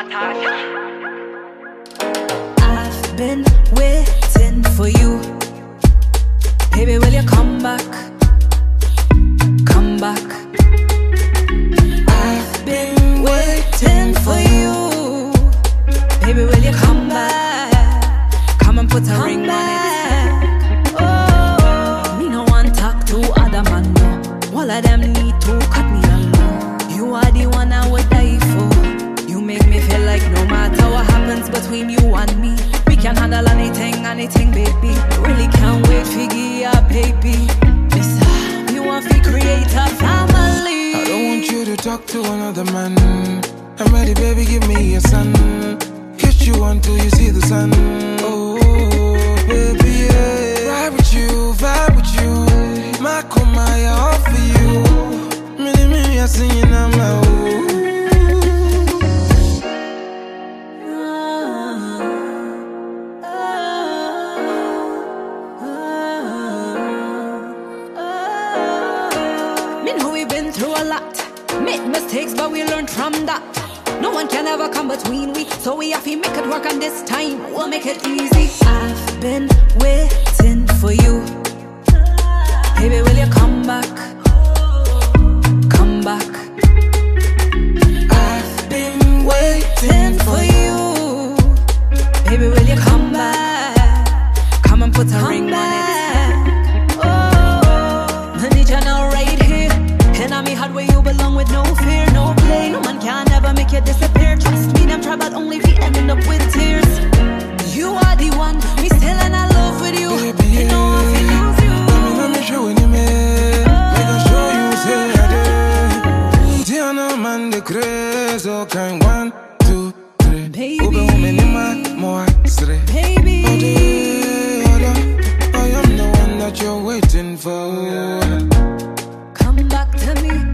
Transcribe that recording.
Natasha. I've been waiting for you. Baby, will you come back? Come back. I've been waiting for you. Baby, will you come back? Come and put a ring on it. Oh, me no want talk to other man, no. All of them need to cut me alone. You are the one I would die for. You make me feel like no matter what happens between you and me, we can handle anything, baby. Really can't wait to give ya, baby. Listen, you want to create a family. I don't want you to talk to another man. I'm ready, baby, give me a son. Kiss you until you see the sun. Oh, baby, yeah. Ride with you, vibe with you. My Kumaya, all for you. Mini, I singing, I'm out. Me know we've been through a lot, make mistakes, but we learn from that. No one can ever come between we, so we have to make it work, and this time we'll make it easy. I've been waiting for you. Baby, will you come back? Come back. I've been waiting for you. Baby, will you come back? Come and put a ring on it. Oh, I need you now right here. And I'm heart where you belong with no fear, no play. No man can ever make you disappear. Trust me, them try, but only if we ending up with tears. You are the one, me still in love with you. Baby, you know I feel lose you. Let me show you me. Make I show you say I do. Diana man the craze, all kind 1, 2, 3. Baby, more 3. baby, I am the one that you're waiting for. come back to me.